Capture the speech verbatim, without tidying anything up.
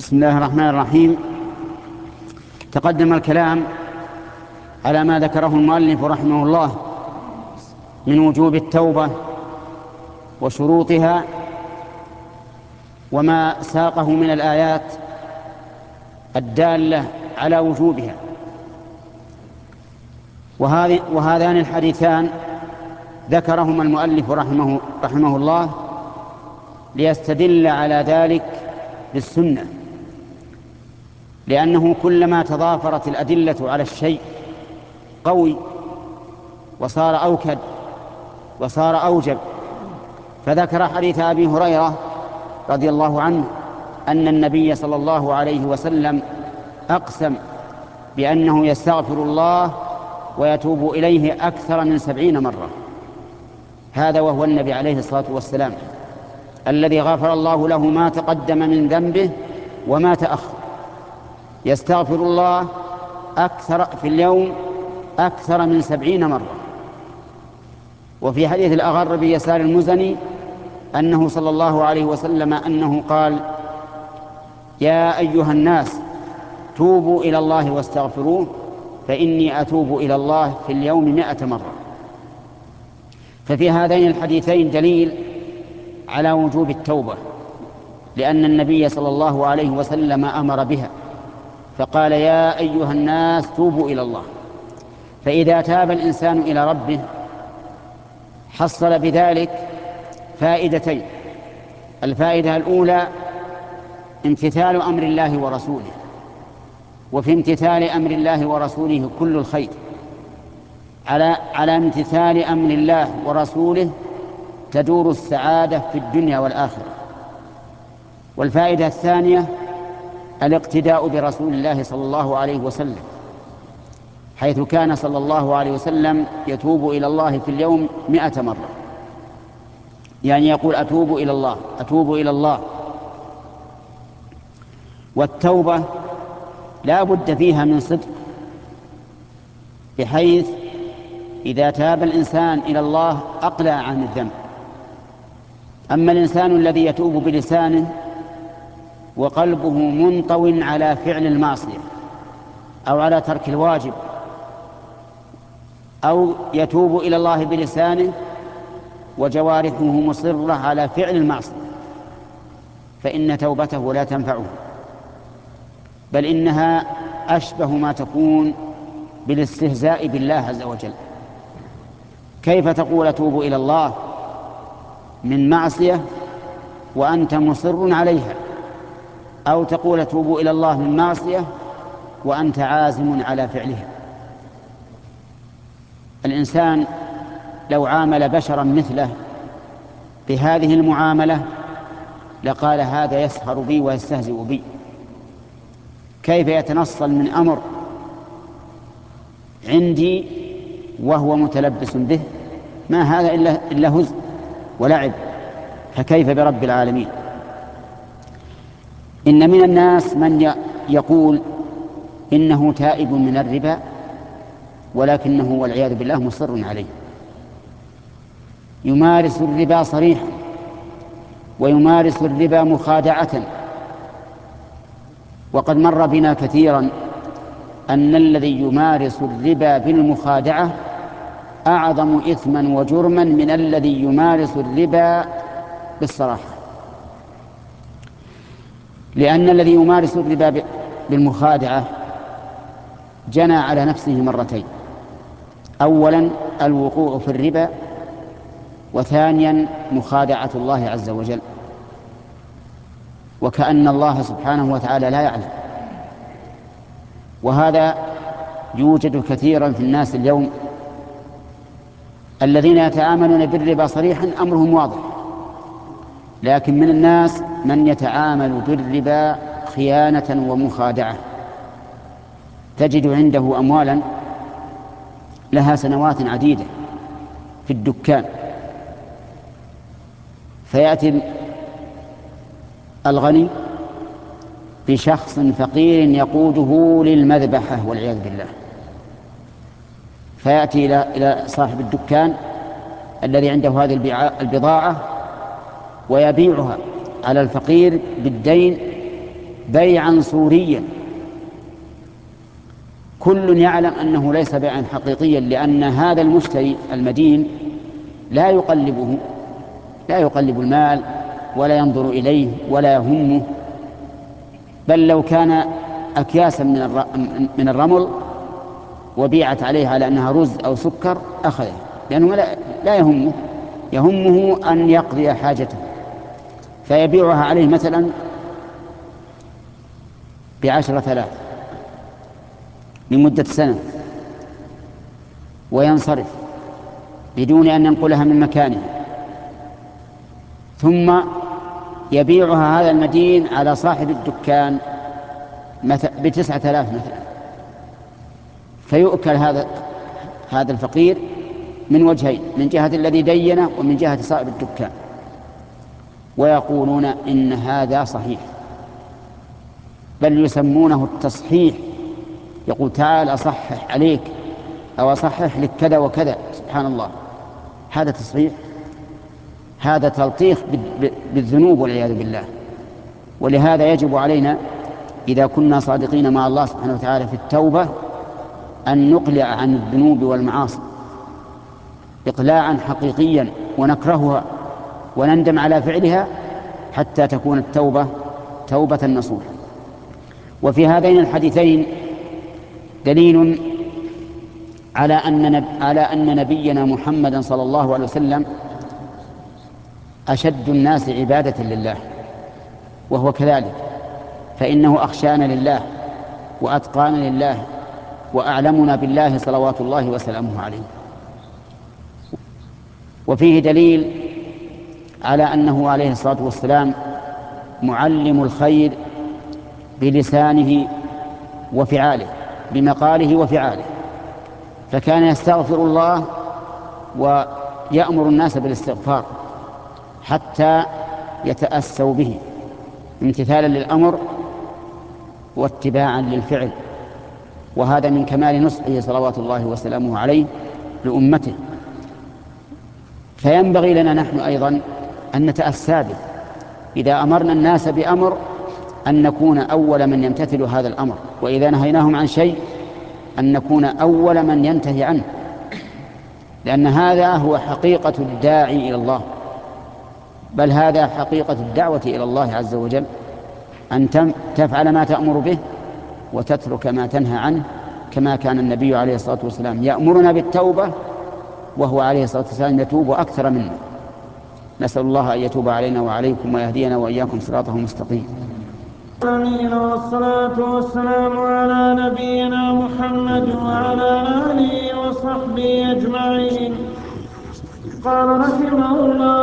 بسم الله الرحمن الرحيم. تقدم الكلام على ما ذكره المؤلف رحمه الله من وجوب التوبة وشروطها وما ساقه من الآيات الدالة على وجوبها. وهذان الحديثان ذكرهما المؤلف رحمه, رحمه الله ليستدل على ذلك بالسنة، لأنه كلما تضافرت الأدلة على الشيء قوي وصار أوكد وصار أوجب. فذكر حديث أبي هريرة رضي الله عنه أن النبي صلى الله عليه وسلم أقسم بأنه يستغفر الله ويتوب إليه أكثر من سبعين مرة. هذا وهو النبي عليه الصلاة والسلام الذي غفر الله له ما تقدم من ذنبه وما تأخر، يستغفر الله أكثر في اليوم أكثر من سبعين مرة. وفي حديث الأغر بيسار المزني أنه صلى الله عليه وسلم أنه قال: يا أيها الناس توبوا إلى الله واستغفروه فإني أتوب إلى الله في اليوم مئة مرة. ففي هذين الحديثين دليل على وجوب التوبة، لأن النبي صلى الله عليه وسلم أمر بها فقال: يا أيها الناس توبوا إلى الله. فإذا تاب الإنسان إلى ربه حصل بذلك فائدتين: الفائدة الأولى امتثال أمر الله ورسوله، وفي امتثال أمر الله ورسوله كل الخير. على على امتثال أمر الله ورسوله تدور السعادة في الدنيا والآخرة. والفائدة الثانية الاقتداء برسول الله صلى الله عليه وسلم، حيث كان صلى الله عليه وسلم يتوب إلى الله في اليوم مئة مرة، يعني يقول: أتوب إلى الله أتوب إلى الله. والتوبة لا بد فيها من صدق، بحيث إذا تاب الإنسان إلى الله أقلع عن الذنب. أما الإنسان الذي يتوب بلسانه وقلبه منطو على فعل المعصية أو على ترك الواجب، أو يتوب إلى الله بلسانه وجوارحه مصرة على فعل المعصية، فإن توبته لا تنفعه، بل إنها أشبه ما تكون بالاستهزاء بالله عز وجل. كيف تقول أتوب إلى الله من معصية وأنت مصر عليها، أو تقول أتوب إلى الله من معصية وأنت عازم على فعلها؟ الإنسان لو عامل بشرا مثله بهذه المعاملة لقال: هذا يسخر بي ويستهزئ بي. كيف يتنصل من أمر عندي وهو متلبس به؟ ما هذا إلا, إلا هزء ولعب، فكيف برب العالمين؟ إن من الناس من يقول إنه تائب من الربا، ولكنه والعياذ بالله مصر عليه، يمارس الربا صريحا ويمارس الربا مخادعة. وقد مر بنا كثيرا أن الذي يمارس الربا بالمخادعة أعظم إثما وجرما من الذي يمارس الربا بالصراحة، لأن الذي يمارس الربا بالمخادعة جنى على نفسه مرتين: أولا الوقوع في الربا، وثانيا مخادعة الله عز وجل، وكأن الله سبحانه وتعالى لا يعلم. وهذا يوجد كثيرا في الناس اليوم، الذين يتعاملون بالربا صريحا أمرهم واضح، لكن من الناس من يتعامل بالربا خيانة ومخادعة. تجد عنده أموالا لها سنوات عديدة في الدكان، فيأتي الغني بشخص فقير يقوده للمذبحة والعياذ بالله، فيأتي إلى صاحب الدكان الذي عنده هذه البضاعة ويبيعها على الفقير بالدين بيعا صوريا. كل يعلم أنه ليس بيعا حقيقيا، لأن هذا المشتري المدين لا يقلبه، لا يقلب المال ولا ينظر إليه ولا يهمه، بل لو كان أكياسا من الرمل وبيعت عليه على أنها رز أو سكر أخذه، لأنه لا يهمه، يهمه أن يقضي حاجته، فيبيعها عليه مثلا بعشرة آلاف لمدة سنة وينصرف بدون أن ينقلها من مكانه، ثم يبيعها هذا المدين على صاحب الدكان بتسعة آلاف مثلا، فيؤكل هذا هذا الفقير من وجهين، من جهة الذي دينه ومن جهة صاحب الدكان، ويقولون إن هذا صحيح، بل يسمونه التصحيح. يقول تعال أصحح عليك أو أصحح لك كذا وكذا. سبحان الله، هذا تصحيح؟ هذا تلطيخ بالذنوب والعياذ بالله. ولهذا يجب علينا إذا كنا صادقين مع الله سبحانه وتعالى في التوبة أن نقلع عن الذنوب والمعاصي إقلاعا حقيقيا ونكرهها ونندم على فعلها حتى تكون التوبة توبة نصوحا. وفي هذين الحديثين دليل على أن على أن نبينا محمدا صلى الله عليه وسلم أشد الناس عبادة لله، وهو كذلك، فإنه أخشانا لله وأتقانا لله وأعلمنا بالله صلوات الله وسلامه عليه. وفيه دليل على أنه عليه الصلاة والسلام معلم الخير بلسانه وفعاله، بمقاله وفعاله، فكان يستغفر الله ويأمر الناس بالاستغفار حتى يتأسوا به امتثالا للأمر واتباعا للفعل، وهذا من كمال نصحه صلوات الله وسلامه عليه لأمته. فينبغي لنا نحن أيضا أن نتأسى به إذا أمرنا الناس بأمر، أن نكون أول من يمتثل هذا الأمر، وإذا نهيناهم عن شيء أن نكون أول من ينتهي عنه، لأن هذا هو حقيقة الداعي إلى الله، بل هذا حقيقة الدعوة إلى الله عز وجل، أن تفعل ما تأمر به وتترك ما تنهى عنه، كما كان النبي عليه الصلاة والسلام يأمرنا بالتوبة وهو عليه الصلاة والسلام يتوب أكثر منا. نسأل الله أن يتوب علينا وعليكم ويهدينا وإياكم صراطه المستقيم. والصلاة والسلام على نبينا محمد وعلى آله وصحبه أجمعين. قال رحمه الله